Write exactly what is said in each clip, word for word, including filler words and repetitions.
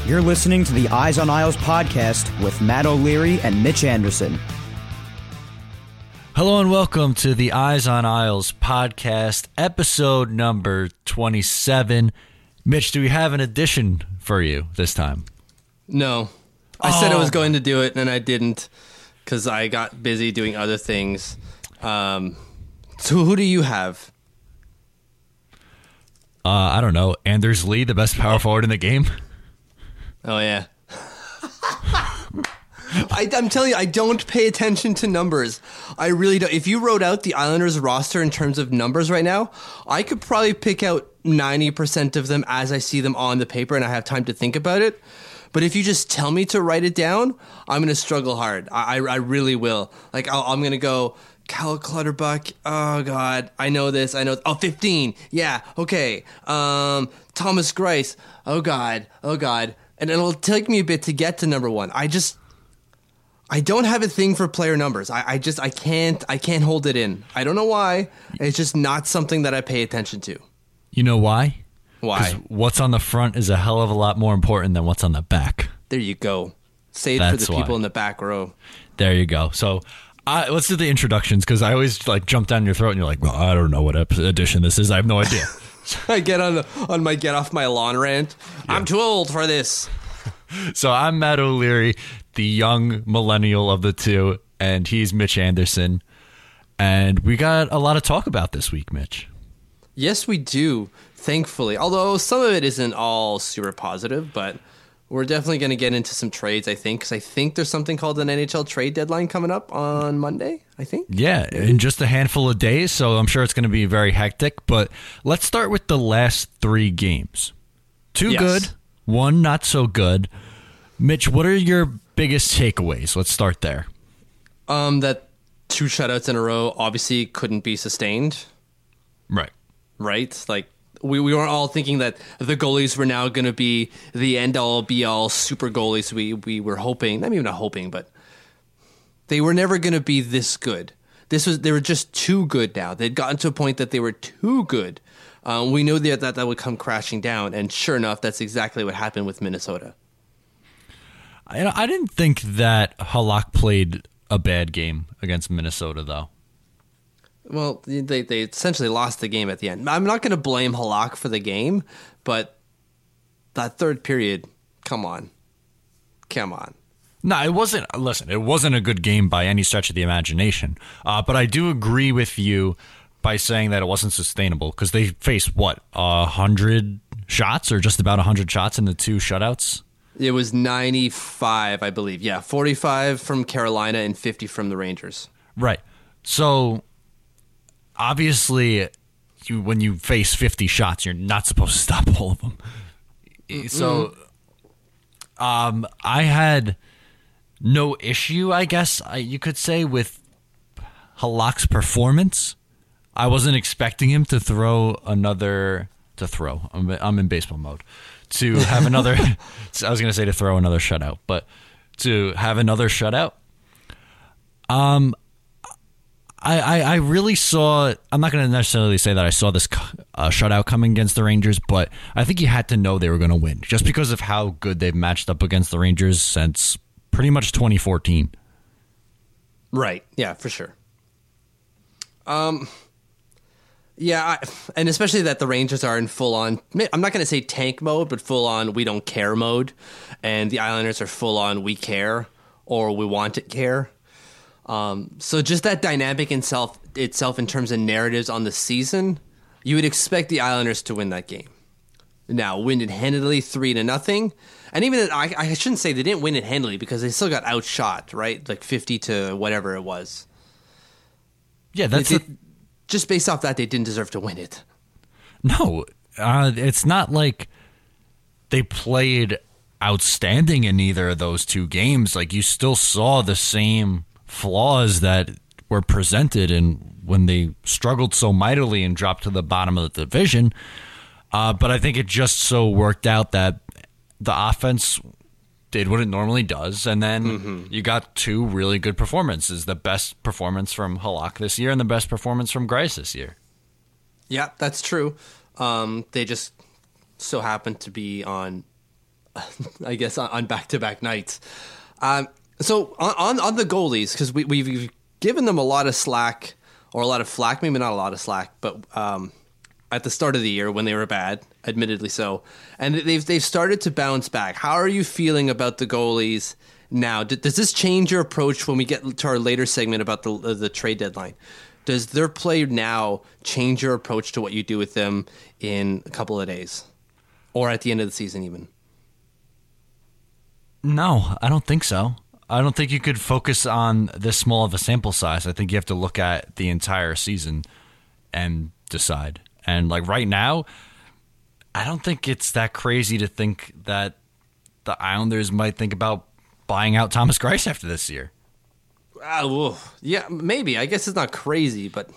You're listening to the Eyes on Isles podcast with Matt O'Leary and Mitch Anderson. Hello and welcome to the Eyes on Isles podcast, episode number twenty-seven. Mitch, do we have an addition for you this time? No. I oh. said I was going to do it, and I didn't because I got busy doing other things. Um, so who do you have? Uh, I don't know. Anders Lee, the best power forward in the game? Oh, yeah. I, I'm telling you, I don't pay attention to numbers. I really don't. If you wrote out the Islanders roster in terms of numbers right now, I could probably pick out ninety percent of them as I see them on the paper and I have time to think about it. But if you just tell me to write it down, I'm going to struggle hard. I, I, I really will. Like, I'll, I'm going to go, Cal Clutterbuck. Oh, God. I know this. I know. Oh, fifteen. Yeah. Okay. Um, Thomas Greiss. Oh, God. Oh, God. And it'll take me a bit to get to number one. I just, I don't have a thing for player numbers. I, I just, I can't, I can't hold it in. I don't know why. It's just not something that I pay attention to. You know why? Why? 'Cause what's on the front is a hell of a lot more important than what's on the back. There you go. Say it That's for the people why. in the back row. There you go. So uh, let's do the introductions because I always like jump down your throat and you're like, well, I don't know what ep- edition this is. I have no idea. I get on the, on my get off my lawn rant. Yeah. I'm too old for this. So I'm Matt O'Leary, the young millennial of the two, and he's Mitch Anderson. And we got a lot of talk about this week, Mitch. Yes, we do, thankfully. Although some of it isn't all super positive, but we're definitely going to get into some trades, I think, because I think there's something called an N H L trade deadline coming up on Monday, I think. Yeah, in just a handful of days, so I'm sure it's going to be very hectic. But let's start with the last three games. Two yes. good, one not so good. Mitch, what are your biggest takeaways? Let's start there. Um, that two shutouts in a row obviously couldn't be sustained. Right. Right? Like, we, we weren't all thinking that the goalies were now going to be the end-all, be-all super goalies we, we were hoping. I mean, not hoping, but they were never going to be this good. This was They were just too good now. They'd gotten to a point that they were too good. Um, we knew that, that that would come crashing down, and sure enough, that's exactly what happened with Minnesota. I, I didn't think that Halak played a bad game against Minnesota, though. Well, they they essentially lost the game at the end. I'm not going to blame Halak for the game, but that third period, come on. Come on. No, it wasn't. Listen, it wasn't a good game by any stretch of the imagination. Uh, but I do agree with you by saying that it wasn't sustainable because they faced, what, a hundred shots or just about a hundred shots in the two shutouts? It was ninety-five, I believe. Yeah, forty-five from Carolina and fifty from the Rangers. Right. So, obviously, you, when you face fifty shots, you're not supposed to stop all of them. Mm-hmm. So, um, I had no issue, I guess you could say, with Halak's performance. I wasn't expecting him to throw another... To throw. I'm, I'm in baseball mode. To have another... I was going to say to throw another shutout, but to have another shutout. Um, I, I, I really saw... I'm not going to necessarily say that I saw this uh, shutout coming against the Rangers, but I think you had to know they were going to win, just because of how good they've matched up against the Rangers since pretty much twenty fourteen. Right. Yeah, for sure. Um... Yeah, I, and especially that the Rangers are in full-on, I'm not going to say tank mode, but full-on we don't care mode, and the Islanders are full-on we care, or we want to care. Um, so just that dynamic in self, itself in terms of narratives on the season, you would expect the Islanders to win that game. Now, win it handedly, three to nothing, and even, I, I shouldn't say they didn't win it handily, because they still got outshot, right? Like fifty to whatever it was. Yeah, that's... It, it, Just based off that, they didn't deserve to win it. No, uh, it's not like they played outstanding in either of those two games. Like, you still saw the same flaws that were presented in when they struggled so mightily and dropped to the bottom of the division. Uh, but I think it just so worked out that the offense did what it normally does, and then mm-hmm. you got two really good performances. The best performance from Halak this year and the best performance from Greiss this year. Yeah, that's true. Um, they just so happened to be on I guess, on, on back-to-back nights. Um, so on, on, on the goalies, because we, we've given them a lot of slack, or a lot of flack, maybe not a lot of slack, but um, at the start of the year when they were bad, admittedly so. And they've, they've started to bounce back. How are you feeling about the goalies now? D- does this change your approach when we get to our later segment about the, uh, the trade deadline? Does their play now change your approach to what you do with them in a couple of days? Or at the end of the season even? No, I don't think so. I don't think you could focus on this small of a sample size. I think you have to look at the entire season and decide. And like right now, I don't think it's that crazy to think that the Islanders might think about buying out Thomas Greiss after this year. Uh, well, yeah, maybe. I guess it's not crazy, but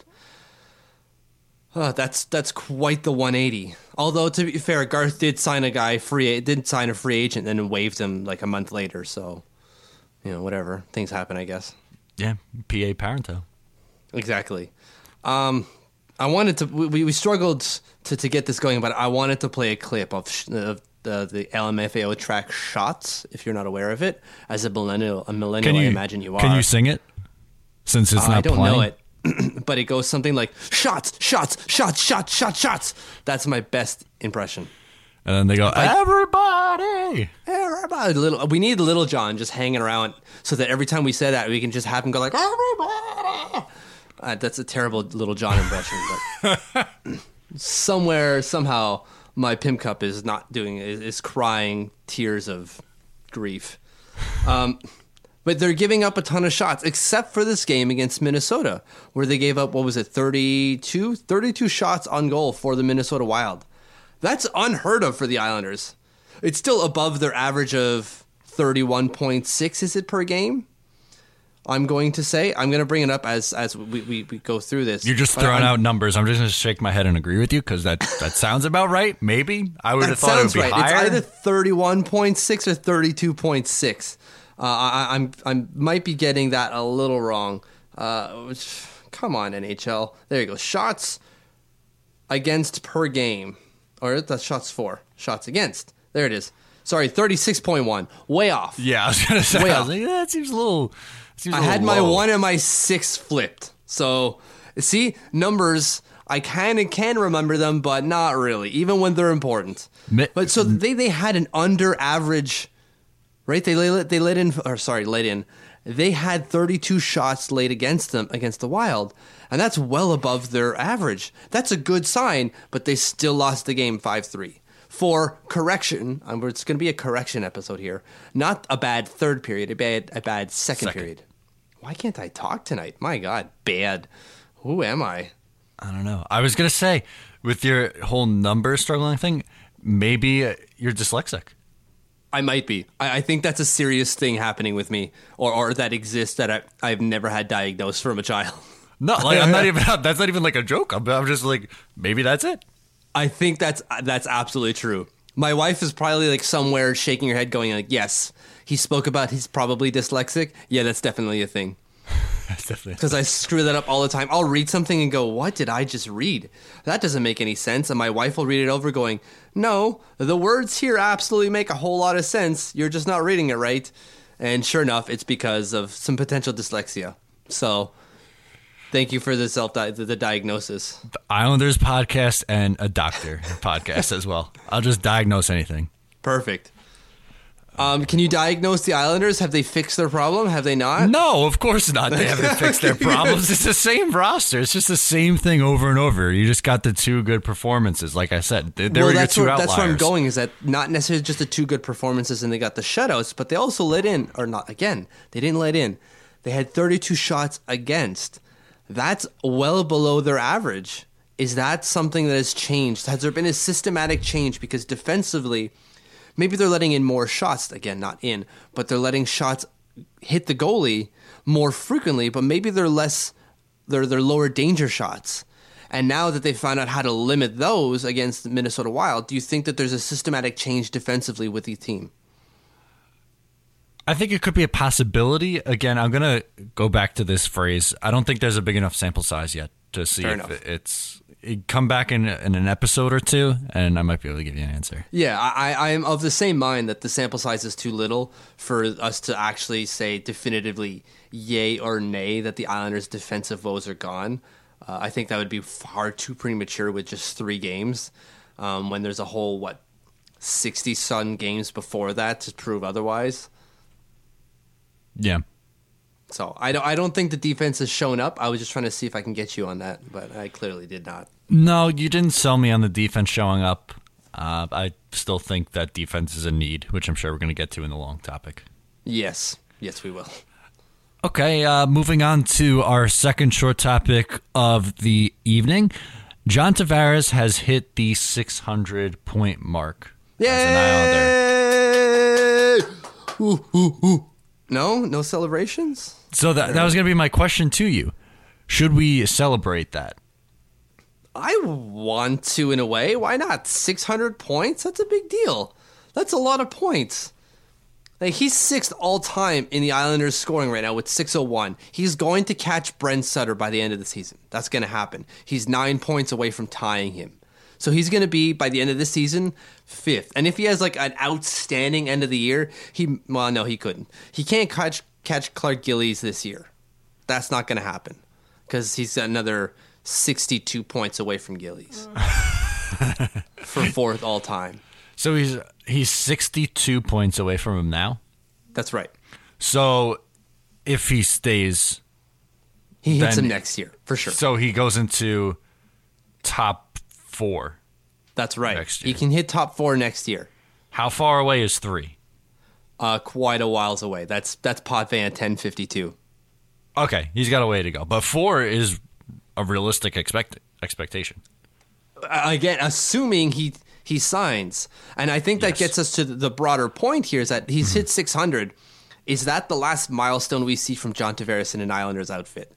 uh, that's that's quite the one eighty. Although to be fair, Garth did sign a guy free, did sign a free agent, and then waived him like a month later. So, you know, whatever, things happen, I guess. Yeah, P A Parento. Exactly. Um, I wanted to. We, we struggled to, to get this going, but I wanted to play a clip of, sh- of the the L M F A O track "Shots." If you're not aware of it, as a millennial, a millennial, you, I imagine you are. Can you sing it? Since it's uh, not I don't playing? know it, but it goes something like "Shots, shots, shots, shots, shots, shots." That's my best impression. And then they go, Like, everybody. Everybody, little. We need Little John just hanging around so that every time we say that, we can just have him go like everybody. Uh, that's a terrible Little John impression, but somewhere, somehow, my Pimp Cup is not doing is, is crying tears of grief. Um, but they're giving up a ton of shots, except for this game against Minnesota, where they gave up, what was it, thirty-two? thirty-two shots on goal for the Minnesota Wild. That's unheard of for the Islanders. It's still above their average of thirty-one point six, is it, per game? I'm going to say. I'm going to bring it up as as we, we, we go through this. You're just But throwing I'm- out numbers. I'm just going to shake my head and agree with you because that, that sounds about right. Maybe. I would That have thought it would sounds be right. higher. It's either thirty-one point six or thirty-two point six. Uh, I, I'm I might be getting that a little wrong. Uh, which, come on, N H L. There you go. Shots against per game. Or that's shots for. Shots against. There it is. Sorry, thirty-six point one. Way off. Yeah, I was going to say. Way I was off. like, yeah, that seems a little. Seems a I little had my low. one and my six flipped. So, see, numbers, I kind of can remember them, but not really, even when they're important. Mi- But so they, they had an under average, right? They let, they let in, or sorry, let in. They had thirty-two shots laid against them, against the Wild, and that's well above their average. That's a good sign, but they still lost the game five three. For correction, um, it's going to be a correction episode here. Not a bad third period, a bad, a bad second, Second. period. Why can't I talk tonight? My God, bad. Who am I? I don't know. I was going to say, with your whole number struggling thing, maybe uh, you're dyslexic. I might be. I, I think that's a serious thing happening with me, or, or that exists that I, I've never had diagnosed from a child. No, like I'm not even. That's not even like a joke. I'm, I'm just like, maybe that's it. I think that's that's absolutely true. My wife is probably like somewhere shaking her head, going like, "Yes, he spoke about he's probably dyslexic. Yeah, that's definitely a thing." That's definitely. Because I screw that up all the time. I'll read something and go, "What did I just read? That doesn't make any sense." And my wife will read it over, going, "No, the words here absolutely make a whole lot of sense. You're just not reading it right." And sure enough, it's because of some potential dyslexia. So, thank you for the self di- the diagnosis. Islanders podcast and a doctor podcast as well. I'll just diagnose anything. Perfect. Um, can you diagnose the Islanders? Have they fixed their problem? Have they not? No, of course not. They haven't fixed their problems. It's the same roster. It's just the same thing over and over. You just got the two good performances. Like I said, they, they well, were your that's two where, outliers. that's where I'm going. Is that not necessarily just the two good performances and they got the shutouts, but they also let in, or not again. They didn't let in. They had thirty-two shots against. That's well below their average. Is that something that has changed? Has there been a systematic change? Because defensively, maybe they're letting in more shots. Again, not in, but they're letting shots hit the goalie more frequently. But maybe they're less, they're they're lower danger shots. And now that they found out how to limit those against the Minnesota Wild, do you think that there's a systematic change defensively with the team? I think it could be a possibility. Again, I'm going to go back to this phrase. I don't think there's a big enough sample size yet to see Fair if enough. it's come back in, in an episode or two, and I might be able to give you an answer. Yeah, I, I am of the same mind that the sample size is too little for us to actually say definitively yay or nay that the Islanders' defensive woes are gone. Uh, I think that would be far too premature with just three games um, when there's a whole, what, sixty-some games before that to prove otherwise. Yeah. So I don't, I don't think the defense has shown up. I was just trying to see if I can get you on that, but I clearly did not. No, you didn't sell me on the defense showing up. Uh, I still think that defense is a need, which I'm sure we're going to get to in the long topic. Yes. Yes, we will. Okay, uh, moving on to our second short topic of the evening. John Tavares has hit the six hundred point mark. Yay! As an Islander. Ooh, ooh, ooh. No? No celebrations? So that, that was going to be my question to you. Should we celebrate that? I want to, in a way. Why not? six hundred points? That's a big deal. That's a lot of points. Like, he's sixth all-time in the Islanders scoring right now with six oh one. He's going to catch Brent Sutter by the end of the season. That's going to happen. He's nine points away from tying him. So he's going to be, by the end of the season, fifth. And if he has, like, an outstanding end of the year, he, well, no, he couldn't. He can't catch, catch Clark Gillies this year. That's not going to happen because he's another sixty-two points away from Gillies for fourth all-time. So he's he's sixty-two points away from him now? That's right. So if he stays... He hits then, him next year, for sure. So he goes into top four. That's right. Next year. He can hit top four next year. How far away is three? Uh, quite a whiles away. That's that's Potvin at ten fifty-two. Okay, he's got a way to go. But four is a realistic expect expectation. Uh, again, assuming he he signs. And I think that Yes. gets us to the broader point here is that he's hit six hundred. Is that the last milestone we see from John Tavares in an Islanders outfit?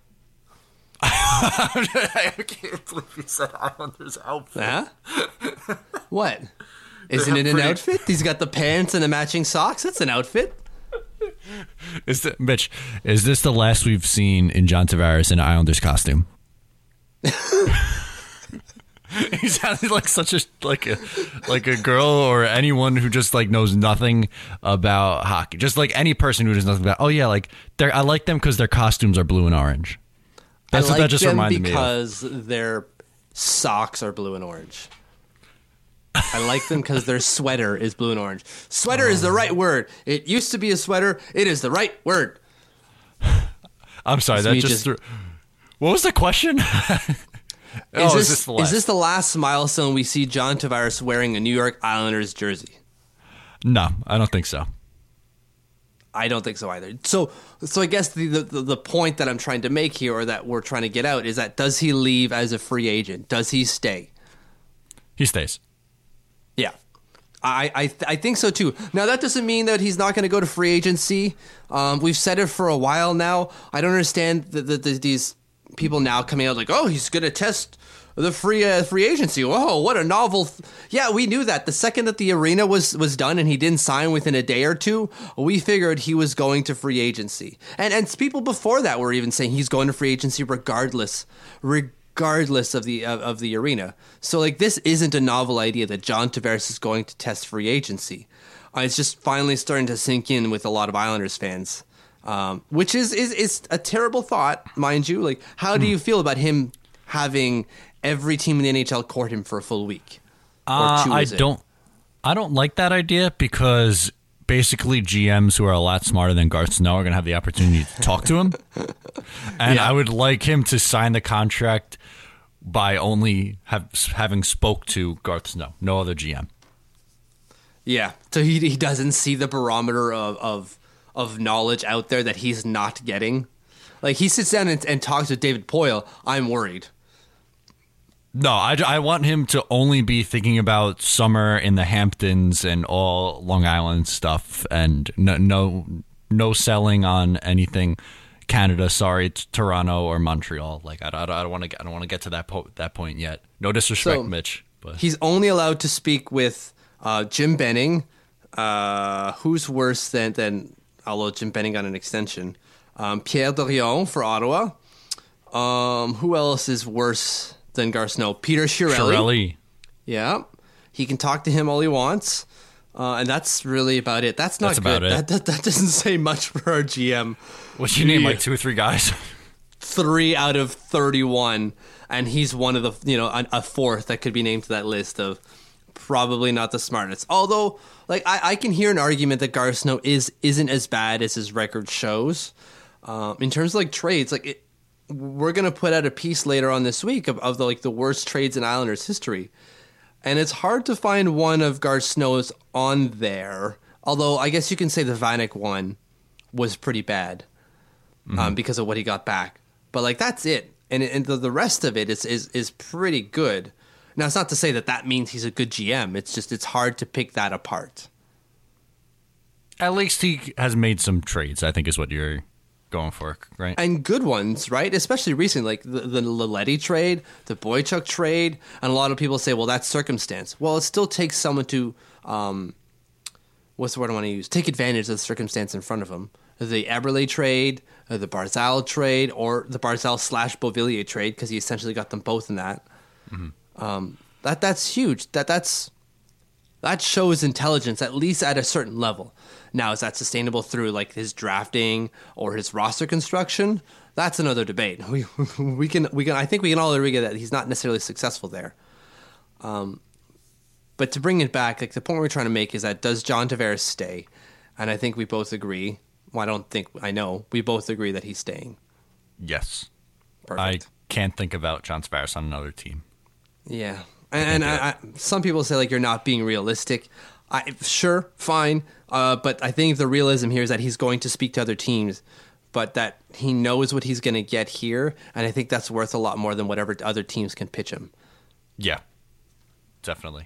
I can't believe you said Islanders outfit. Huh? What? Isn't it an pretty- outfit? He's got the pants and the matching socks. That's an outfit. Is that, Mitch, is this the last we've seen in John Tavares in an Islanders costume? He sounded like such a like a like a girl or anyone who just like knows nothing about hockey. Just like any person who knows nothing about. Oh yeah, like they're I like them because their costumes are blue and orange. That's I what like that just them reminded me of. because their socks are blue and orange. I like them because their sweater is blue and orange. Sweater is the right word. It used to be a sweater. It is the right word. I'm sorry, It's that me just, just- threw. What was the question? Is, oh, this, is this the last? is this the last milestone we see John Tavares wearing a New York Islanders jersey? No, I don't think so. I don't think so either. So, so I guess the, the the point that I'm trying to make here, or that we're trying to get out, is that does he leave as a free agent? Does he stay? He stays. Yeah, I I, th- I think so too. Now that doesn't mean that he's not going to go to free agency. Um, we've said it for a while now. I don't understand the, the, the, these people now coming out like, oh, he's going to test the free uh, free agency. Whoa, what a novel! Th-. Yeah, we knew that the second that the arena was was done and he didn't sign within a day or two, we figured he was going to free agency. And and people before that were even saying he's going to free agency regardless. Regardless regardless of the of, of the arena. So like this isn't a novel idea that John Tavares is going to test free agency. Uh, it's just finally starting to sink in with a lot of Islanders fans, um, which is, is is a terrible thought, mind you. Like, how do you feel about him having every team in the N H L court him for a full week? Or Uh, two, I is it? don't. I don't like that idea because basically G Ms who are a lot smarter than Garth Snow are going to have the opportunity to talk to him, and Yeah. I would like him to sign the contract by only have, having spoke to Garth Snow, no other G M. Yeah, so he he doesn't see the barometer of of, of knowledge out there that he's not getting. Like he sits down and, and talks with David Poyle. I'm worried. No, I, I want him to only be thinking about summer in the Hamptons and all Long Island stuff, and no no, no selling on anything Canada. Sorry, it's Toronto or Montreal. Like I, I, I don't want to I don't want to get to that po- that point yet. No disrespect, So, Mitch, but He's only allowed to speak with uh, Jim Benning, uh, who's worse than, than, although Jim Benning got an extension, um, Pierre Dorion for Ottawa. Um, who else is worse than Garth Snow. Peter Chiarelli. Chiarelli. Yeah. He can talk to him all he wants. Uh, and that's really about it. That's not That's good. about it. That, that, that doesn't say much for our G M. What's your name? Like two or three guys? Three out of thirty-one. And he's one of the, you know, a, a fourth that could be named to that list of probably not the smartest. Although, like, I, I can hear an argument that Garth Snow is, isn't as bad as his record shows. Um, in terms of, like, trades, like, it, we're going to put out a piece later on this week of, of the, like, the worst trades in Islanders history. And it's hard to find one of Garth Snow's on there. Although I guess you can say the Vanek one was pretty bad um, mm-hmm. because of what he got back. But like that's it, and, and the, the rest of it is, is is pretty good. Now it's not to say that that means he's a good G M. It's just it's hard to pick that apart. At least he has made some trades, I think is what you're going for, right? And good ones, right? Especially recently, like the, the Laletti trade, the Boychuk trade, and a lot of people say, well, that's circumstance. Well, it still takes someone to, um, what's the word I want to use? Take advantage of the circumstance in front of them. The Eberle trade, or the Barzal trade, or the Barzal slash Beauvillier trade, because he essentially got them both in that. Mm-hmm. Um, that that's huge. That that's that shows intelligence, at least at a certain level. Now, is that sustainable through like his drafting or his roster construction? That's another debate. We we can we can I think we can all agree that he's not necessarily successful there. Um, but to bring it back, like the point we're trying to make is that does John Tavares stay? And I think we both agree. Well, I don't think I know. We both agree that he's staying. Yes. Perfect. I can't think about John Tavares on another team. Yeah, and, and I, I, some people say like you're not being realistic. I, sure, fine. Uh, but I think the realism here is that he's going to speak to other teams, but that he knows what he's going to get here, and I think that's worth a lot more than whatever other teams can pitch him. Yeah, definitely.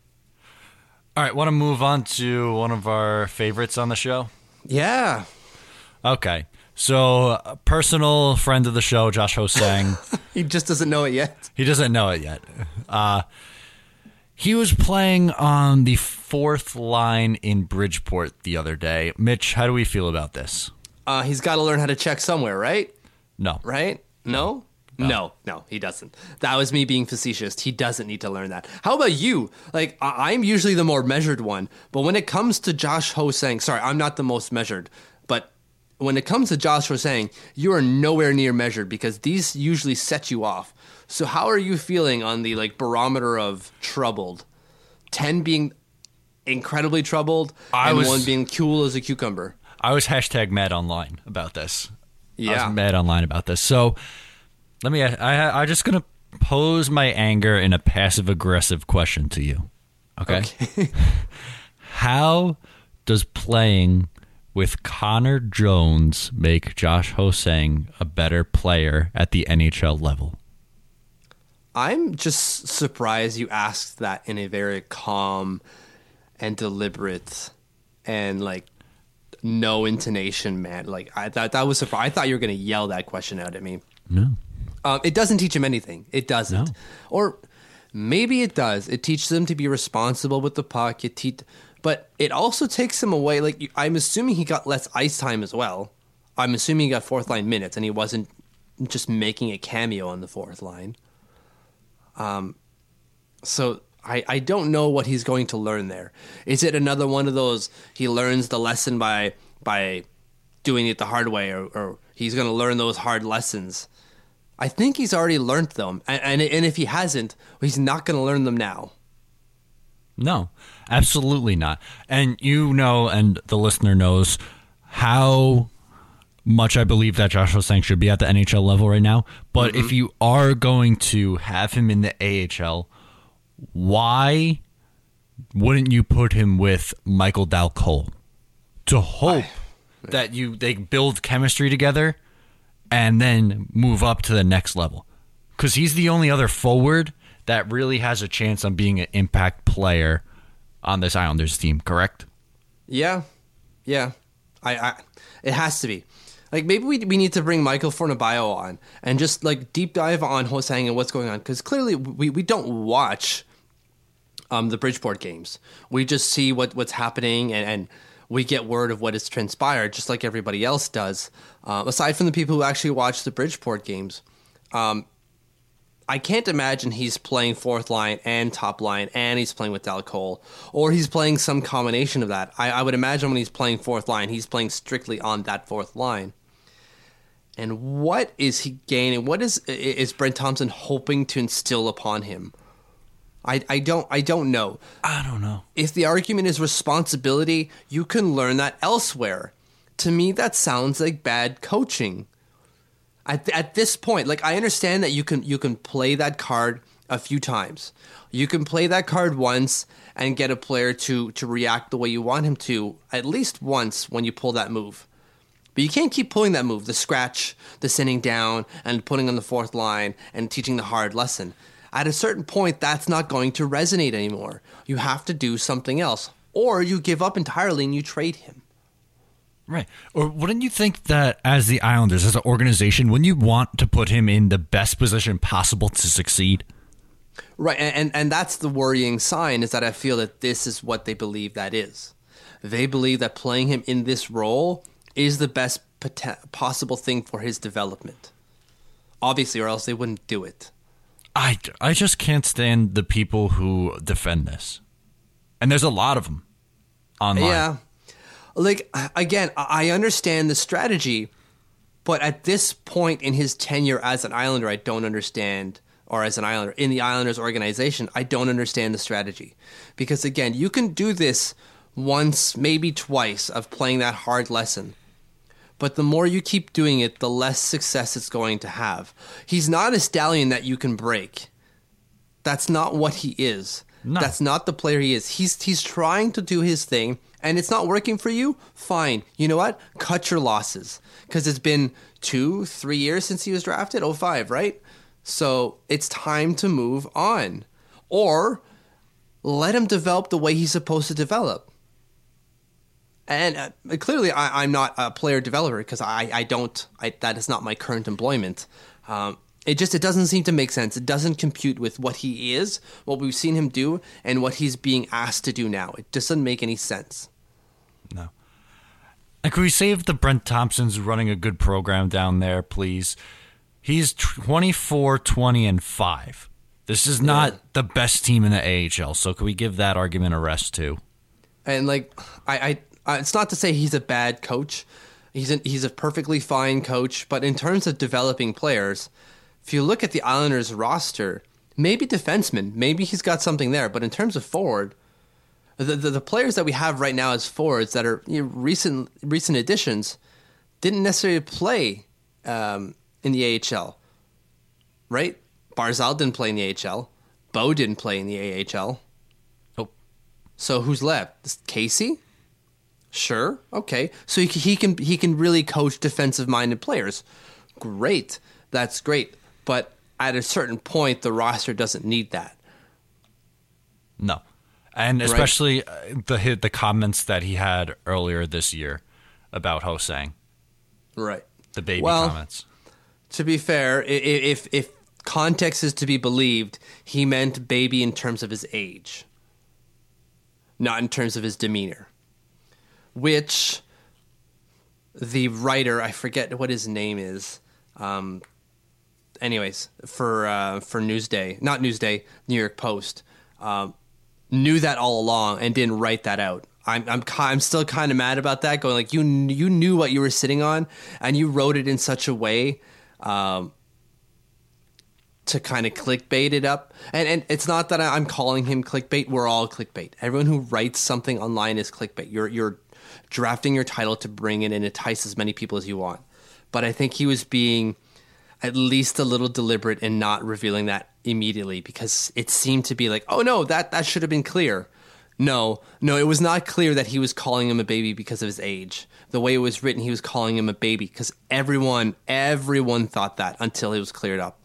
All right, want to move on to one of our favorites on the show? Yeah. Okay, so a personal friend of the show, Josh Ho-Sang. He just doesn't know it yet. He doesn't know it yet. Uh, he was playing on the fourth line in Bridgeport the other day. Mitch, how do we feel about this? Uh, he's got to learn how to check somewhere, right? No. Right? No? No. no, no, he doesn't. That was me being facetious. He doesn't need to learn that. How about you? Like, I- I'm usually the more measured one, but when it comes to Josh Ho-Sang, sorry, I'm not the most measured, but when it comes to Josh Ho-Sang, you are nowhere near measured because these usually set you off. So how are you feeling on the like barometer of troubled? ten being incredibly troubled, I and was, one being cool as a cucumber. I was hashtag mad online about this. Yeah. I was mad online about this. So let me, I, I'm just going to pose my anger in a passive aggressive question to you. Okay. okay. How does playing with Connor Jones make Josh Ho-Sang a better player at the N H L level? I'm just surprised you asked that in a very calm and deliberate and like no intonation, man. Like I thought that was surprised. I thought you were going to yell that question out at me. No, um, it doesn't teach him anything. It doesn't, no. Or maybe it does. It teaches them to be responsible with the puck. It te- but it also takes him away. Like I'm assuming he got less ice time as well. I'm assuming he got fourth line minutes, and he wasn't just making a cameo on the fourth line. Um, so I, I don't know what he's going to learn there. Is it another one of those, he learns the lesson by, by doing it the hard way, or, or he's going to learn those hard lessons? I think he's already learned them. And, and, and if he hasn't, he's not going to learn them now. No, absolutely not. And you know, and the listener knows how much I believe that Josh Ho-Sang should be at the N H L level right now. But mm-hmm. if you are going to have him in the A H L, why wouldn't you put him with Michael Dal Cole to hope I, that you they build chemistry together and then move up to the next level? Because he's the only other forward that really has a chance on being an impact player on this Islanders team, correct? Yeah, yeah. I, I it has to be. Like, maybe we we need to bring Michael Fornabayo on and just, like, deep dive on Ho-Sang and what's going on. Because clearly we, we don't watch um, the Bridgeport games. We just see what, what's happening and, and we get word of what has transpired, just like everybody else does. Uh, aside from the people who actually watch the Bridgeport games. Um, I can't imagine he's playing fourth line and top line, and he's playing with Dal Cole, or he's playing some combination of that. I, I would imagine when he's playing fourth line, he's playing strictly on that fourth line. And what is he gaining? What is is Brent Thompson hoping to instill upon him? I, I don't I don't know. I don't know. If the argument is responsibility, you can learn that elsewhere. To me, that sounds like bad coaching. At at this point, like, I understand that you can you can play that card a few times. You can play that card once and get a player to to react the way you want him to at least once when you pull that move. But you can't keep pulling that move, the scratch, the sending down, and putting on the fourth line and teaching the hard lesson. At a certain point, that's not going to resonate anymore. You have to do something else. Or you give up entirely and you trade him. Right. Or wouldn't you think that as the Islanders, as an organization, wouldn't you want to put him in the best position possible to succeed? Right. And, and, and that's the worrying sign, is that I feel that this is what they believe that is. They believe that playing him in this role is the best pot- possible thing for his development. Obviously, or else they wouldn't do it. I, I just can't stand the people who defend this. And there's a lot of them online. Yeah. Like, again, I understand the strategy, but at this point in his tenure as an Islander, I don't understand, or as an Islander, in the Islanders organization, I don't understand the strategy. Because, again, you can do this once, maybe twice, of playing that hard lesson. But the more you keep doing it, the less success it's going to have. He's not a stallion that you can break. That's not what he is. No. That's not the player he is. He's he's trying to do his thing, and it's not working for you. Fine. You know what? Cut your losses. Because it's been two, three years since he was drafted. oh five, right? So it's time to move on. Or let him develop the way he's supposed to develop. And uh, clearly, I, I'm not a player developer because I, I don't. I, that is not my current employment. Um, it just it doesn't seem to make sense. It doesn't compute with what he is, what we've seen him do, and what he's being asked to do now. It just doesn't make any sense. No. And can we say if the Brent Thompson's running a good program down there, please? He's twenty-four, twenty, and five. This is not yeah. the best team in the A H L, so can we give that argument a rest too? And like I. I Uh, it's not to say he's a bad coach. He's a, he's a perfectly fine coach. But in terms of developing players, if you look at the Islanders roster, maybe defenseman, maybe he's got something there. But in terms of forward, the the, the players that we have right now as forwards that are, you know, recent recent additions didn't necessarily play um, in the A H L, right? Barzal didn't play in the A H L. Bo didn't play in the A H L. Oh, so who's left? Casey? Sure. Okay. So he, he can he can really coach defensive-minded players. Great. That's great. But at a certain point, the roster doesn't need that. No. And especially right. the the comments that he had earlier this year about Ho-Sang. Right. The baby well, comments. To be fair, if if context is to be believed, he meant baby in terms of his age, not in terms of his demeanor. Which the writer, I forget what his name is. Um, anyways, for uh, for Newsday, not Newsday, New York Post, um, knew that all along and didn't write that out. I'm I'm I'm still kind of mad about that. Going like you you knew what you were sitting on and you wrote it in such a way um, to kind of clickbait it up. And and it's not that I'm calling him clickbait. We're all clickbait. Everyone who writes something online is clickbait. You're you're drafting your title to bring in and entice as many people as you want. But I think he was being at least a little deliberate in not revealing that immediately, because it seemed to be like, oh no, that, that should have been clear. No, no, it was not clear that he was calling him a baby because of his age. The way it was written, he was calling him a baby because everyone, everyone thought that until it was cleared up.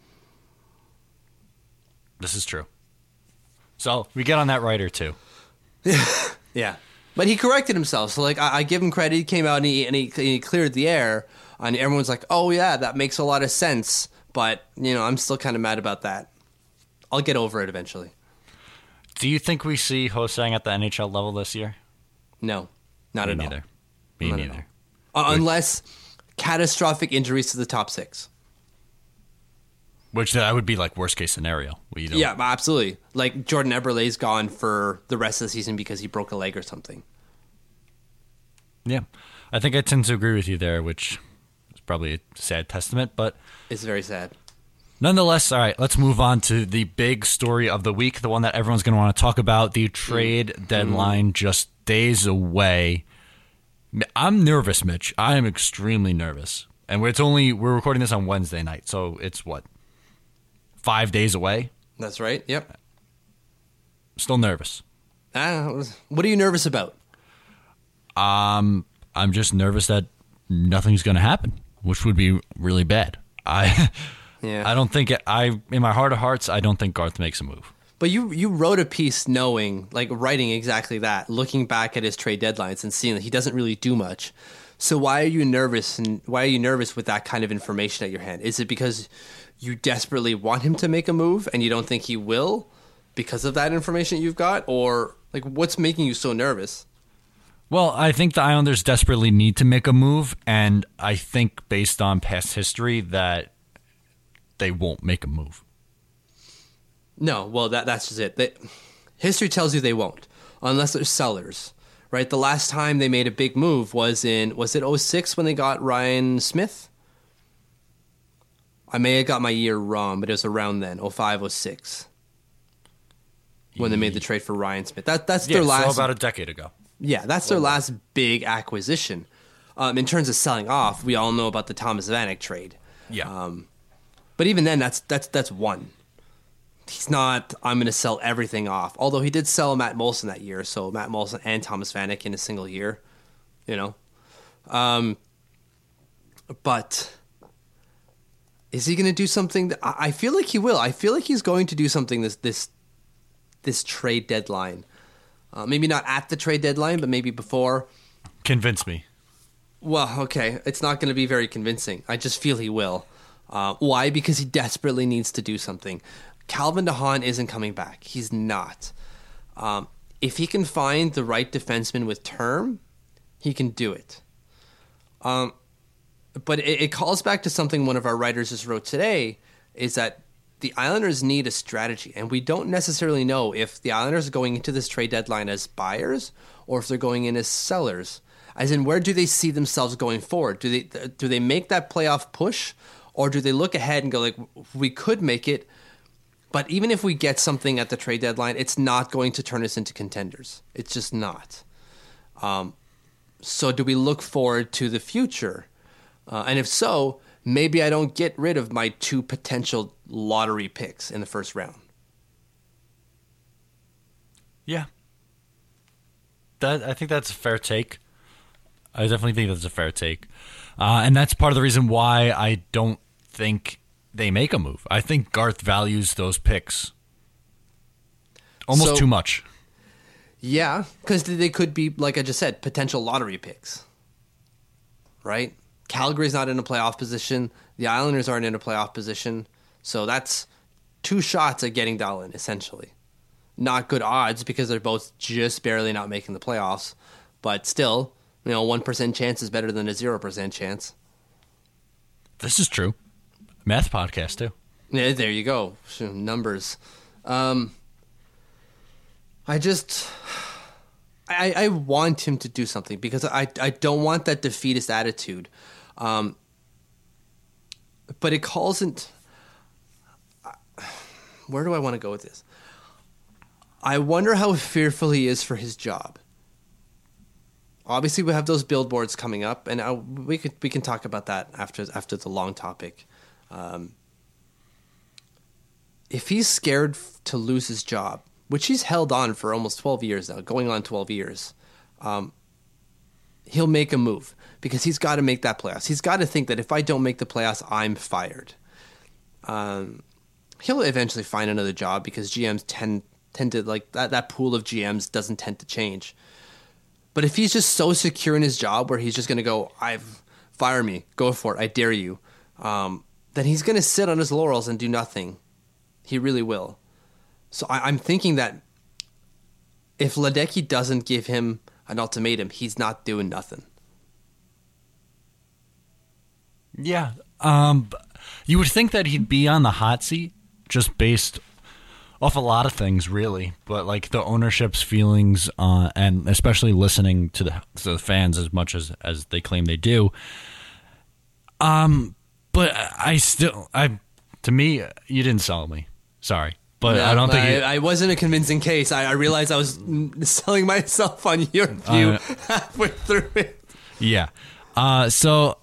This is true. So we get on that writer too. Yeah. But he corrected himself, so like I, I give him credit. He came out and he, and he, he cleared the air, and everyone's like, "Oh yeah, that makes a lot of sense." But you know, I'm still kind of mad about that. I'll get over it eventually. Do you think we see Ho-Sang at the N H L level this year? No, not Me at neither. all. Me not neither. Uh, unless catastrophic injuries to the top six. Which that would be like worst case scenario. You know? Yeah, absolutely. Like Jordan Eberle's gone for the rest of the season because he broke a leg or something. Yeah. I think I tend to agree with you there, which is probably a sad testament, but it's very sad. Nonetheless, all right, let's move on to the big story of the week, the one that everyone's going to want to talk about, the trade mm. deadline mm. just days away. I'm nervous, Mitch. I am extremely nervous. And it's only we're recording this on Wednesday night, so it's what? Five days away? That's right. Yep. Still nervous. Uh, what are you nervous about? Um, I'm just nervous that nothing's going to happen, which would be really bad. I, yeah. I don't think it, I in my heart of hearts, I don't think Garth makes a move. But you you wrote a piece knowing, like writing exactly that, looking back at his trade deadlines and seeing that he doesn't really do much. So why are you nervous? And why are you nervous with that kind of information at your hand? Is it because you desperately want him to make a move and you don't think he will because of that information you've got? Or like what's making you so nervous? Well, I think the Islanders desperately need to make a move, and I think based on past history that they won't make a move. No, well, that that's just it. They, history tells you they won't, unless they're sellers, right? The last time they made a big move was in, was it oh six when they got Ryan Smith? I may have got my year wrong, but it was around then, oh five, oh six, when they made the trade for Ryan Smith. That That's yeah, their last... so about a decade ago. Yeah, that's their last big acquisition. Um, in terms of selling off, we all know about the Thomas Vanek trade. Yeah. Um, but even then, that's that's that's one. He's not, I'm going to sell everything off. Although he did sell Matt Molson that year, so Matt Molson and Thomas Vanek in a single year, you know. Um, but is he going to do something? That, I feel like he will. I feel like he's going to do something this this this trade deadline. Uh, maybe not at the trade deadline, but maybe before. Convince me. Well, okay. It's not going to be very convincing. I just feel he will. Uh, why? Because he desperately needs to do something. Calvin DeHaan isn't coming back. He's not. Um, if he can find the right defenseman with term, he can do it. Um, but it, it calls back to something one of our writers just wrote today, is that the Islanders need a strategy, and we don't necessarily know if the Islanders are going into this trade deadline as buyers or if they're going in as sellers. As in, where do they see themselves going forward? Do they do they make that playoff push, or do they look ahead and go like, we could make it, but even if we get something at the trade deadline, it's not going to turn us into contenders. It's just not. Um, so do we look forward to the future? Uh, and if so, maybe I don't get rid of my two potential lottery picks in the first round. Yeah. That I think that's a fair take. I definitely think that's a fair take. Uh, and that's part of the reason why I don't think they make a move. I think Garth values those picks almost so, too much. Yeah, because they could be, like I just said, potential lottery picks. Right? Calgary's not in a playoff position. The Islanders aren't in a playoff position. So that's two shots at getting Dahlin, essentially. Not good odds because they're both just barely not making the playoffs. But still, you know, one percent chance is better than a zero percent chance. This is true. Math podcast, too. Yeah, there you go. Numbers. Um, I just... I, I want him to do something because I, I don't want that defeatist attitude. Um, but it calls it... Where do I want to go with this? I wonder how fearful he is for his job. Obviously, we have those billboards coming up, and I, we could we can talk about that after after the long topic. Um, if he's scared to lose his job, which he's held on for almost twelve years now, going on twelve years, um, he'll make a move because he's got to make that playoffs. He's got to think that if I don't make the playoffs, I'm fired. Um, he'll eventually find another job because G Ms tend tend to like that. That pool of G Ms doesn't tend to change. But if he's just so secure in his job where he's just going to go, I've fire me, go for it, I dare you, um, then he's going to sit on his laurels and do nothing. He really will. So I, I'm thinking that if Ledecky doesn't give him an ultimatum, he's not doing nothing. Yeah. Um, You would think that he'd be on the hot seat just based off a lot of things, really. But like the ownership's feelings, uh, and especially listening to the, to the fans as much as, as they claim they do. Um, but I still, I to me, you didn't sell me. Sorry. But no, I don't think I, it, I wasn't a convincing case. I, I realized I was selling myself on your view Uh, halfway through it. Yeah. Uh, so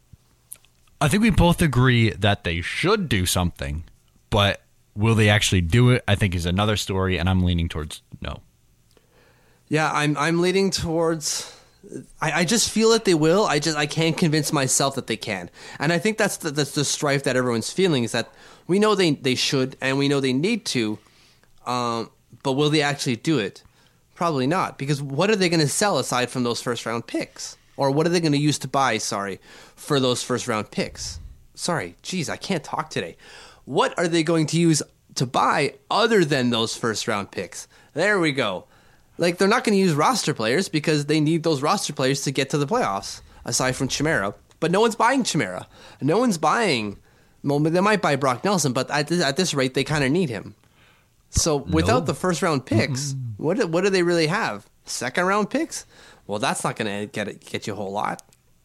I think we both agree that they should do something, but will they actually do it? I think is another story, and I'm leaning towards no. Yeah, I'm I'm leaning towards. I, I just feel that they will. I just I can't convince myself that they can, and I think that's the, that's the strife that everyone's feeling is that we know they they should and we know they need to, um, but will they actually do it? Probably not, because what are they going to sell aside from those first round picks, or what are they going to use to buy? Sorry, for those first round picks. Sorry, geez, I can't talk today. What are they going to use to buy other than those first round picks? There we go. Like, they're not going to use roster players because they need those roster players to get to the playoffs, aside from Chimera. But no one's buying Chimera. No one's buying... Well, they might buy Brock Nelson, but at this, at this rate, they kind of need him. So without No. the first-round picks, mm-hmm. what do, what do they really have? Second-round picks? Well, that's not going to get get you a whole lot.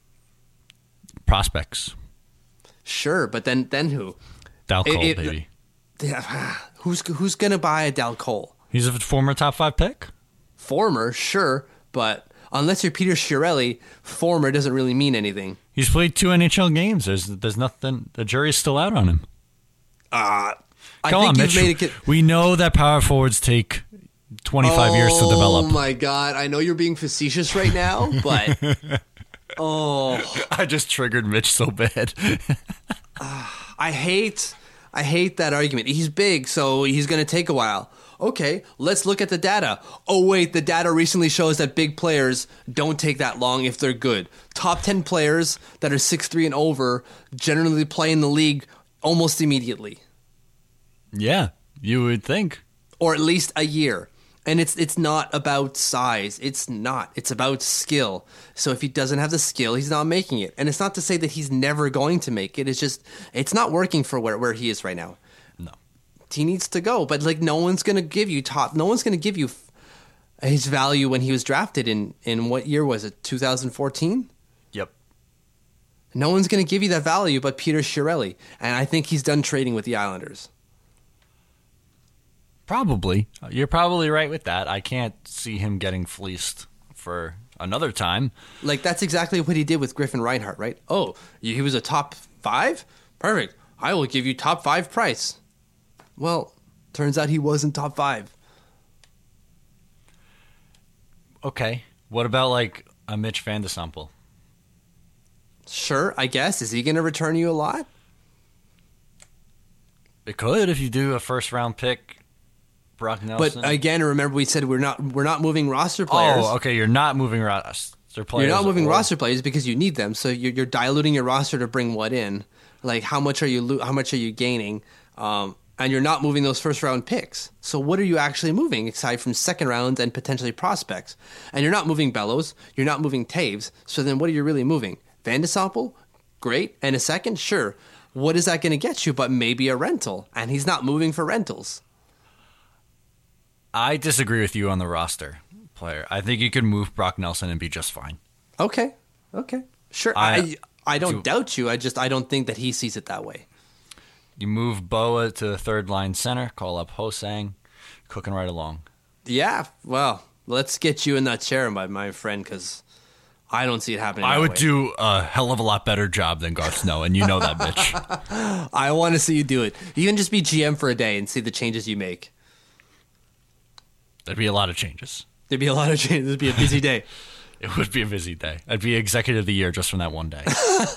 Prospects. Sure, but then then who? Dal Cole, It- it- baby. Yeah, who's who's going to buy a Dal Cole? He's a former top five pick. Former, sure, but unless you're Peter Chiarelli, former doesn't really mean anything. He's played two N H L games. There's there's nothing. The jury's still out on him. Uh, I Come think on, you've Mitch. made it. We know that power forwards take twenty-five years to develop. Oh my god! I know you're being facetious right now, but oh, I just triggered Mitch so bad. I hate, I hate that argument. He's big, so he's going to take a while. Okay, let's look at the data. Oh wait, the data recently shows that big players don't take that long if they're good. Top ten players that are six three and over generally play in the league almost immediately, Yeah, you would think. or at least a year. And it's it's not about size. It's not. It's about skill. So if he doesn't have the skill, he's not making it. And it's not to say that he's never going to make it. It's just it's not working for where, where he is right now. No. He needs to go. But like no one's going to give you top. No one's going to give you f- his value when he was drafted in in what year was it? two thousand fourteen? Yep. No one's going to give you that value but Peter Chiarelli. And I think he's done trading with the Islanders. Probably. You're probably right with that. I can't see him getting fleeced for another time. Like, that's exactly what he did with Griffin Reinhart, right? Oh, he was a top five? Perfect. I will give you top five price. Well, turns out he wasn't top five. Okay. What about, like, a Mitch Van de Sample? Sure, I guess. Is he going to return you a lot? It could if you do a first-round pick, Brock Nelson. But again, remember we said we're not we're not moving roster players. Oh, okay. You're not moving roster players. You're not moving or- roster players because you need them. So you're, you're diluting your roster to bring what in. Like how much are you lo- how much are you gaining? Um, and you're not moving those first round picks. So what are you actually moving aside from second rounds and potentially prospects? And you're not moving Bellows. You're not moving Taves. So then what are you really moving? Van de Sample? Great. And a second? Sure. What is that going to get you but maybe a rental? And he's not moving for rentals. I disagree with you on the roster player. I think you could move Brock Nelson and be just fine. Okay. Okay. Sure. I- I I don't to- doubt you. I just I don't think that he sees it that way. You move Boa to the third line center, call up Hosang, cooking right along. Yeah. Well, let's get you in that chair, my my friend, because I don't see it happening. I that would way. do a hell of a lot better job than Garth Snow, and you know that, bitch. I want to see you do it. Even just be G M for a day and see the changes you make. There'd be a lot of changes. There'd be a lot of changes. It'd be a busy day. It would be a busy day. I'd be executive of the year just from that one day.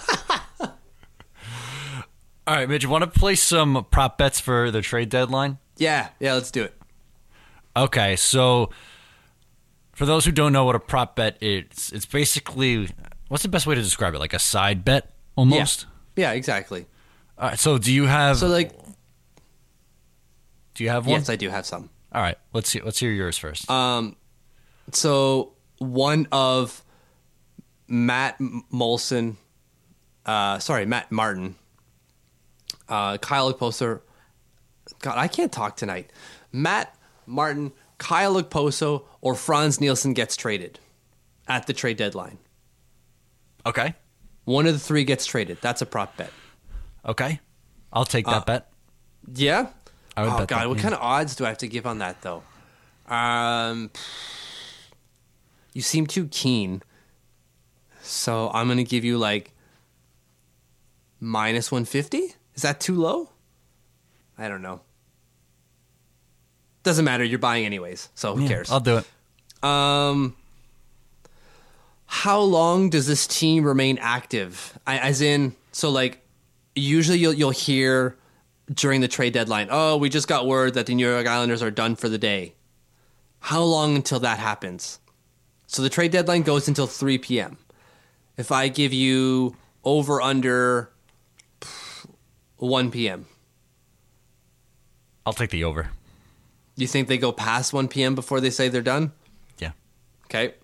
All right, Mitch, you want to play some prop bets for the trade deadline? Yeah. Yeah. Let's do it. Okay, so for those who don't know what a prop bet is, it's basically, what's the best way to describe it? Like a side bet almost? Yeah. Exactly. All right, so do you have So like, do you have one? yes, I do have some. All right, let's see let's hear yours first. Um, so one of Matt M- Molson, uh, sorry, Matt Martin, Uh, Kyle Okposo. God, I can't talk tonight. Matt Martin, Kyle Okposo, or Franz Nielsen gets traded at the trade deadline. Okay. One of the three gets traded. That's a prop bet. Okay. I'll take that Uh, bet. Yeah? I would Oh, bet God. that, What yeah. kind of odds do I have to give on that, though? Um, you seem too keen. So I'm going to give you like minus one fifty? Is that too low? I don't know. Doesn't matter. You're buying anyways. So who Yeah, cares? I'll do it. Um, how long does this team remain active? I, as in, so like, usually you'll you'll hear during the trade deadline, oh, we just got word that the New York Islanders are done for the day. How long until that happens? So the trade deadline goes until three p.m. If I give you over under one p.m., I'll take the over. you think they go past one p.m. before they say they're done? Yeah. Okay.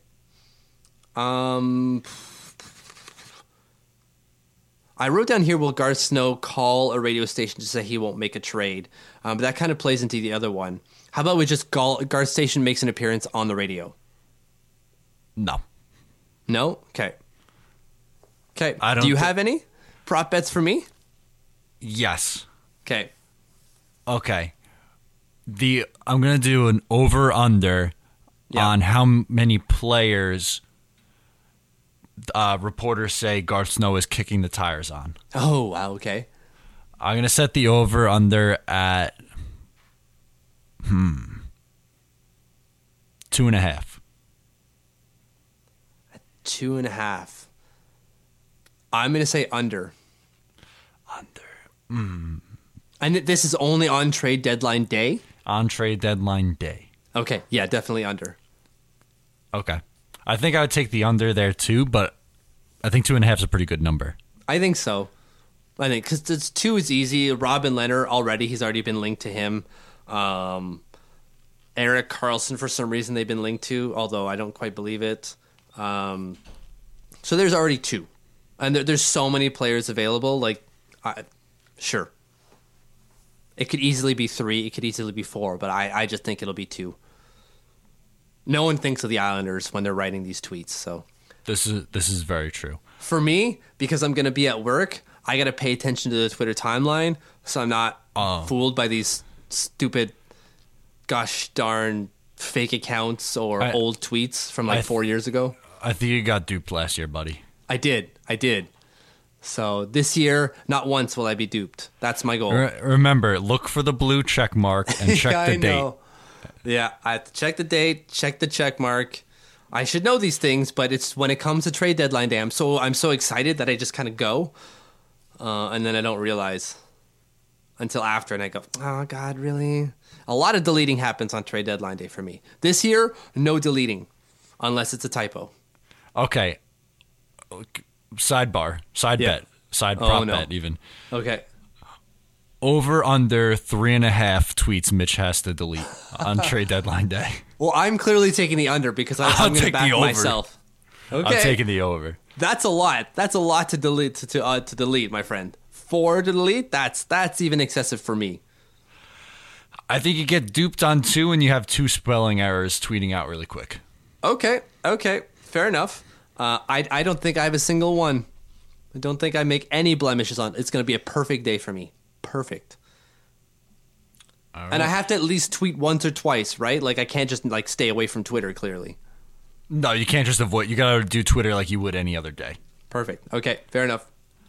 Um, I wrote down here, will Garth Snow call a radio station to say he won't make a trade? Um, but that kind of plays into the other one. How about we just Gal- Garth Station makes an appearance on the radio? No. No? Okay. Okay. I don't Do you thi- have any prop bets for me? Yes. Okay. Okay. The I'm gonna do an over under Yeah. on how m- many players uh, reporters say Garth Snow is kicking the tires on. Oh, wow. Okay. I'm gonna set the over under at hmm two and a half. Two and a half. I'm going to say under. Under And this is only on trade deadline day? on trade deadline day. Okay. Yeah, definitely under. Okay. I think I would take the under there too, but I think two and a half is a pretty good number. I think so. I think because two is easy. Robin Leonard already, he's already been linked to him. Um, Eric Carlson, for some reason, they've been linked to, although I don't quite believe it. Um, so there's already two, and there, there's so many players available. Like, I, sure, it could easily be three. It could easily be four, but I, I just think it'll be two. No one thinks of the Islanders when they're writing these tweets, so. This is this is very true. For me, because I'm going to be at work, I got to pay attention to the Twitter timeline so I'm not Oh. fooled by these stupid, gosh darn fake accounts or I- old tweets from like I- four years ago. I think you got duped last year, buddy. I did. I did. So this year, not once will I be duped. That's my goal. Re- remember, look for the blue check mark and check Yeah, the I date. know. Yeah, I have to check the date, check the check mark. I should know these things, but it's when it comes to trade deadline day, I'm so I'm so excited that I just kind of go, uh, and then I don't realize until after, and I go, oh God, really? A lot of deleting happens on trade deadline day for me. This year, no deleting, unless it's a typo. Okay. Sidebar, side Yeah. bet, side Oh, prop no. bet, even Okay. over under three and a half tweets Mitch has to delete on trade deadline day. Well, I'm clearly taking the under because I, I'll I'm going to take back the over. myself. Okay. I'm taking the over. That's a lot. That's a lot to delete to to, uh, to delete, my friend. Four to delete. That's that's even excessive for me. I think you get duped on two, and you have two spelling errors tweeting out really quick. Okay, okay, fair enough. Uh, I I don't think I have a single one. I don't think I make any blemishes on. It's going to be a perfect day for me. Perfect. All right. And I have to at least tweet once or twice, right? Like I can't just like stay away from Twitter. Clearly. No, you can't just avoid. You gotta do Twitter like you would any other day. Perfect. Okay, fair enough.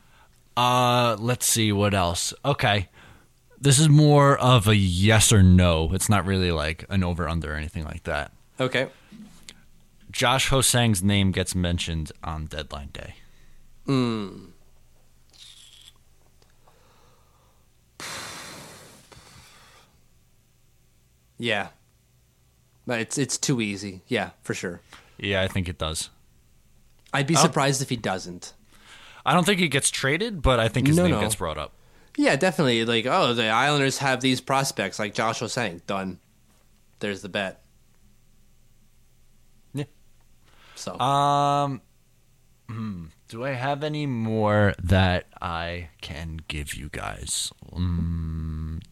Uh, let's see what else. Okay, this is more of a yes or no. It's not really like an over under or anything like that. Okay. Josh Hosang's name gets mentioned on deadline day. Yeah. But it's it's too easy. Yeah, for sure. Yeah, I think it does. I'd be Oh. surprised if he doesn't. I don't think he gets traded, but I think his No, name no. gets brought up. Yeah, definitely. Like, oh, the Islanders have these prospects, like Josh was saying. Done. There's the bet. Yeah. So Um, Do I have any more that I can give you guys? Mm.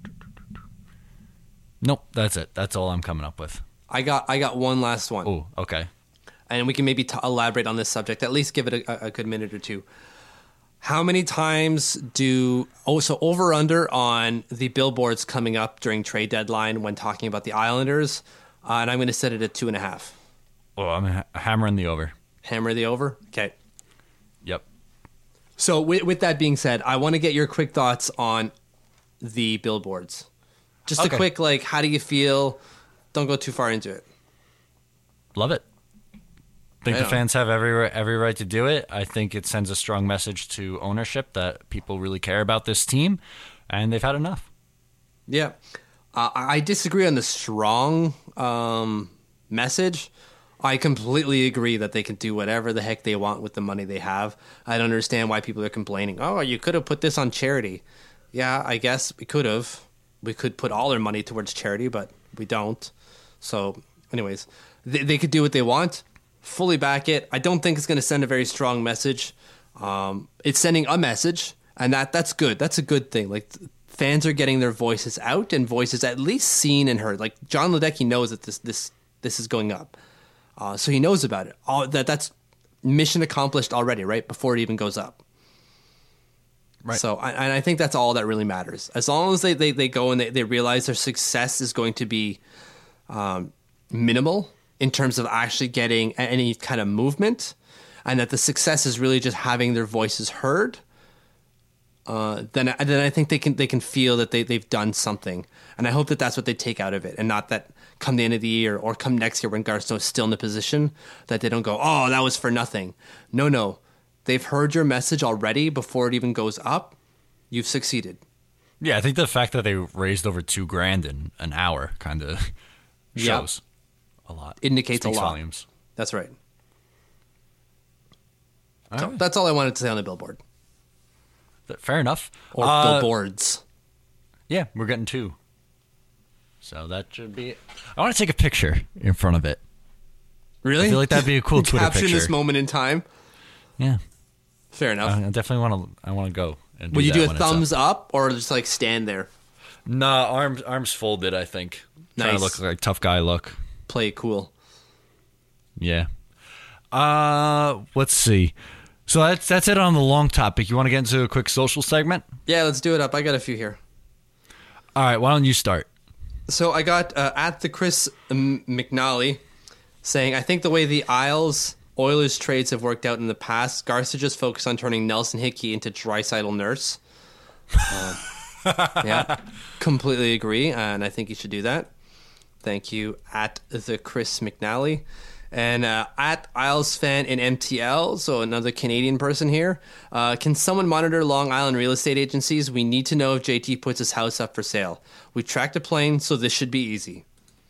Nope, that's it. That's all I'm coming up with. I got I got one last one. Oh, okay. And we can maybe t- elaborate on this subject. At least give it a, a good minute or two. How many times do oh so over under on the billboards coming up during trade deadline when talking about the Islanders? Uh, and I'm going to set it at two and a half. Oh, I'm ha- hammering the over. Hammer the over. Okay. Yep. So with, with that being said, I want to get your quick thoughts on the billboards. Just Okay. a quick like, how do you feel? Don't go too far into it. Love it. I think Right the on. fans have every ri- every right to do it. I think it sends a strong message to ownership that people really care about this team, and they've had enough. Yeah. Uh, I disagree on the strong um, message. I completely agree that they can do whatever the heck they want with the money they have. I don't understand why people are complaining. Oh, you could have put this on charity. Yeah, I guess we could have. We could put all our money towards charity, but we don't. So, anyways, they, they could do what they want. Fully back it. I don't think it's going to send a very strong message. Um, it's sending a message, and that that's good. That's a good thing. Like, fans are getting their voices out and voices at least seen and heard. Like John Ledecky knows that this this this is going up, uh, so he knows about it. All that that's mission accomplished already, right? Before it even goes up. Right. So, I- and I think that's all that really matters. As long as they, they, they go and they, they realize their success is going to be um, minimal in terms of actually getting a- any kind of movement, and that the success is really just having their voices heard, uh, then I- then I think they can they can feel that they they've done something, and I hope that that's what they take out of it, and not that come the end of the year or come next year when Garceau is still in the position that they don't go, oh, that was for nothing. No, no, they've heard your message already before it even goes up. You've succeeded. Yeah, I think the fact that they raised over two grand in an hour kind of Yep. shows a lot. Indicates a Speaks lot. volumes. That's right. All So right. that's all I wanted to say on the billboard Fair enough. or Uh, billboards. Yeah, we're getting two. So that should be it. I want to take a picture in front of it. Really? I feel like that'd be a cool Twitter Caption picture. this moment in time. Yeah. Fair enough. I I definitely want to I want to go. And Would you that do a when it's up. thumbs up or just like stand there, Nah, arms arms folded, I think. Trying Nice. to look like tough guy look. play it cool? Yeah. Uh let's see. So that's that's it on the long topic. You want to get into a quick social segment? Yeah, let's do it up. I got a few here. All right, why don't you start? So I got uh, at the Chris M- McNally saying, I think the way the Isles Oilers trades have worked out in the past, Garza just focused on turning Nelson Hickey into Draisaitl Nurse. Uh, yeah, completely agree, and I think you should do that. Thank you, at the Chris McNally. And uh, at Isles fan in M T L, so another Canadian person here. Uh, can someone monitor Long Island real estate agencies? We need to know if J T puts his house up for sale. We tracked a plane, so this should be easy.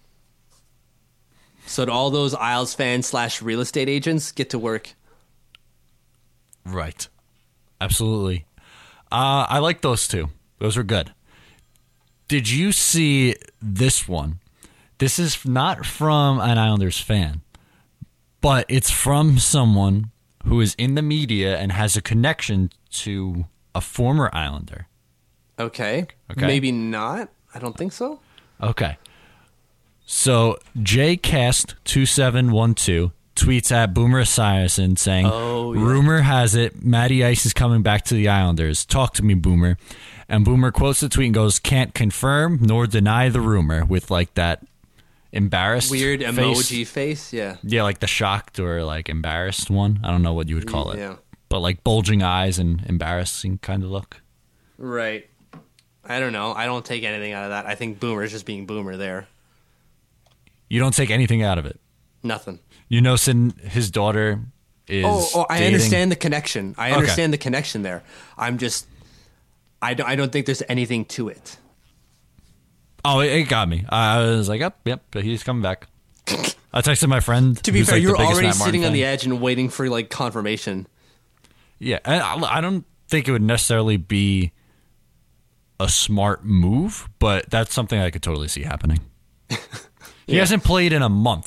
So to all those Isles fans slash real estate agents, get to work. Right. Absolutely. Uh, I like those two. Those were good. Did you see this one? This is not from an Islanders fan, but it's from someone who is in the media and has a connection to a former Islander. Okay. Okay. Maybe not. I don't think so. Okay. So J Cast two seven one two tweets at Boomer Esiason saying, Oh, yeah. rumor has it Matty Ice is coming back to the Islanders. Talk to me, Boomer. And Boomer quotes the tweet and goes, can't confirm nor deny the rumor, with like that embarrassed Weird face. emoji face. Yeah. Yeah, like the shocked or like embarrassed one. I don't know what you would call it. Yeah. But like bulging eyes and embarrassing kind of look. Right. I don't know. I don't take anything out of that. I think Boomer is just being Boomer there. You don't take anything out of it. Nothing. You know, Sin, his daughter is Oh, oh I dating- understand the connection. I Okay. understand the connection there. I'm just, I don't, I don't think there's anything to it. Oh, it, it got me. I was like, yep, yep, but he's coming back. I texted my friend. To be who's, fair, like, the you're biggest already Matt Martin sitting on fan. the edge and waiting for like confirmation. Yeah, and I, I don't think it would necessarily be a smart move, but that's something I could totally see happening. He Yeah. hasn't played in a month.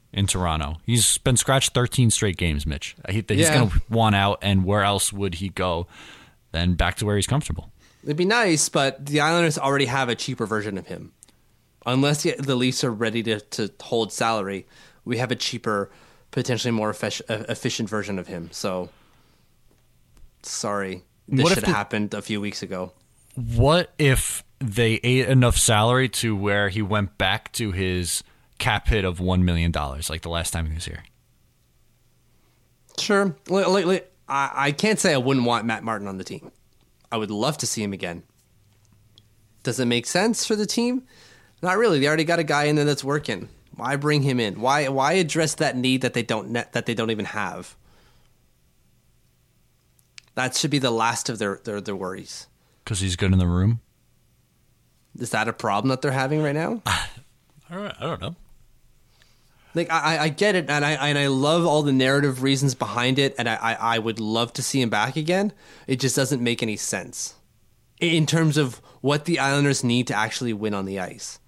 in Toronto. He's been scratched thirteen straight games, Mitch. He, he's Yeah. going to want out, and where else would he go than back to where he's comfortable? It'd be nice, but the Islanders already have a cheaper version of him. Unless the the Leafs are ready to, to hold salary, we have a cheaper, potentially more effic- efficient version of him. So, sorry. This What if should the- have happened a few weeks ago. What if they ate enough salary to where he went back to his cap hit of one million dollars like the last time he was here? Sure. Like, like, like, I, I can't say I wouldn't want Matt Martin on the team. I would love to see him again. Does it make sense for the team? Not really. They already got a guy in there that's working. Why bring him in? Why why address that need that they don't ne- that they don't even have? That should be the last of their, their, their worries. Because he's good in the room? Is that a problem that they're having right now? I don't, I don't know. Like I, I get it, and I and I love all the narrative reasons behind it, and I, I, I would love to see him back again. It just doesn't make any sense in terms of what the Islanders need to actually win on the ice.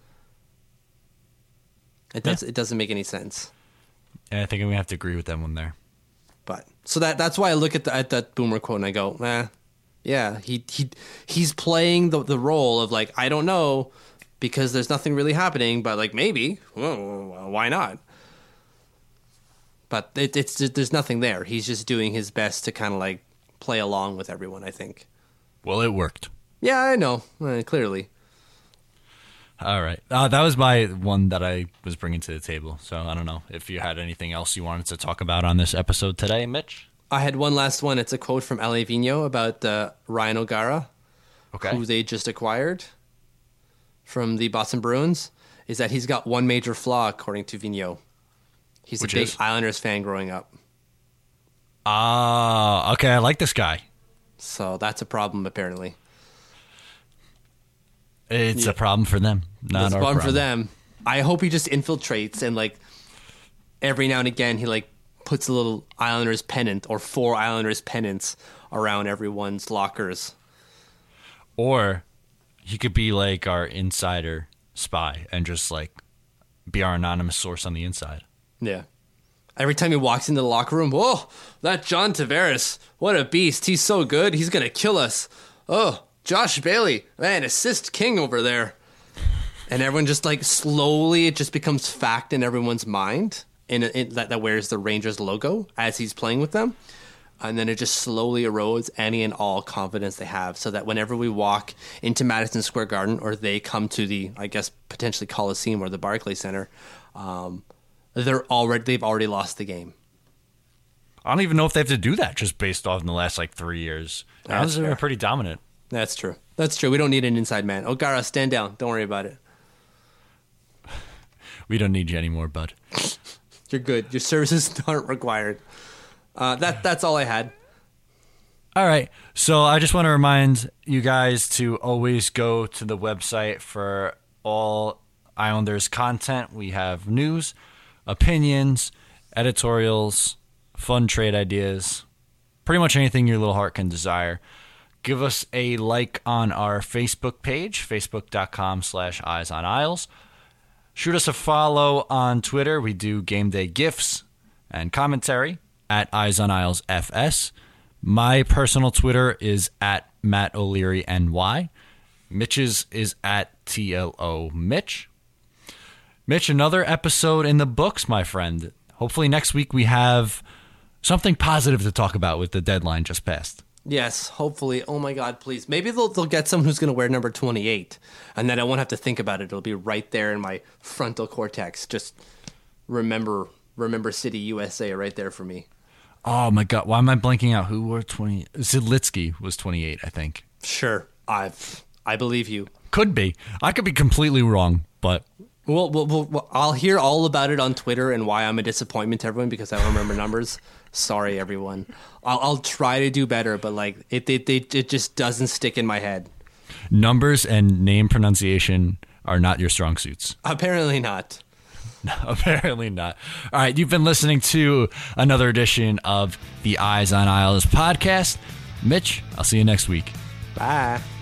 It does. Yeah. It doesn't make any sense. Yeah, I think we have to agree with that one there. But so that that's why I look at the, at that Boomer quote and I go, eh, yeah, he he he's playing the the role of like I don't know because there's nothing really happening, but like maybe, well, why not? But it, it's just, there's nothing there. He's just doing his best to kind of like play along with everyone. I think. Well, it worked. Yeah, I know. Uh, clearly. All right. Uh, that was my one that I was bringing to the table. So I don't know if you had anything else you wanted to talk about on this episode today, Mitch. I had one last one. It's a quote from L A Vigneault about uh, Ryan O'Gara, Okay. who they just acquired from the Boston Bruins, is that he's got one major flaw, according to Vigneault. He's Which a big is? Islanders fan growing up. Ah, okay. I like this guy. So that's a problem, apparently. It's Yeah. a problem for them, not That's a our problem problem for them. I hope he just infiltrates and, like, every now and again he, like, puts a little Islanders pennant or four Islanders pennants around everyone's lockers. Or he could be like our insider spy and just like be our anonymous source on the inside. Yeah. Every time he walks into the locker room, whoa, that John Tavares, what a beast. He's so good. He's going to kill us. Oh, Josh Bailey, man, assist king over there. And everyone just like slowly, it just becomes fact in everyone's mind in, in that, that wears the Rangers logo as he's playing with them. And then it just slowly erodes any and all confidence they have so that whenever we walk into Madison Square Garden or they come to the, I guess, potentially Coliseum or the Barclays Center, um, they're already, they've already lost the game. I don't even know if they have to do that just based off in the last like three years. That's Islanders have fair. been pretty dominant. That's true. That's true. We don't need an inside man. O'Gara, stand down. Don't worry about it. We don't need you anymore, bud. You're good. Your services aren't required. Uh, that that's all I had. All right. So I just want to remind you guys to always go to the website for all Islanders content. We have news, opinions, editorials, fun trade ideas, pretty much anything your little heart can desire. Give us a like on our Facebook page, facebook.com slash eyes on Isles. Shoot us a follow on Twitter. We do game day gifs and commentary at Eyes on Isles F S. My personal Twitter is at Matt O'Leary N Y. Mitch's is at T L O Mitch. Mitch, another episode in the books, my friend. Hopefully next week we have something positive to talk about with the deadline just passed. Yes, hopefully. Oh my God, please. Maybe they'll they'll get someone who's going to wear number twenty-eight, and then I won't have to think about it. It'll be right there in my frontal cortex. Just remember, remember City U S A right there for me. Oh my God, why am I blanking out? Who wore twenty? Zidlitsky was twenty-eight, I think. Sure, I've I believe you. Could be. I could be completely wrong, but Well, well, well, well, I'll hear all about it on Twitter and why I'm a disappointment to everyone because I don't remember numbers. Sorry, everyone. I'll, I'll try to do better, but like it, it, it, it just doesn't stick in my head. numbers and name pronunciation are not your strong suits. Apparently not. No, apparently not. All right, you've been listening to another edition of the Eyes on Isles podcast. Mitch, I'll see you next week. Bye.